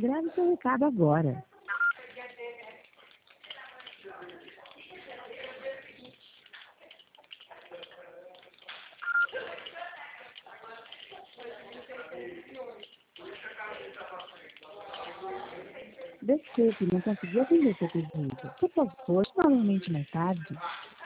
Grave seu recado agora. Desculpe, não consegui atender seu pedido. Por favor, novamente mais tarde.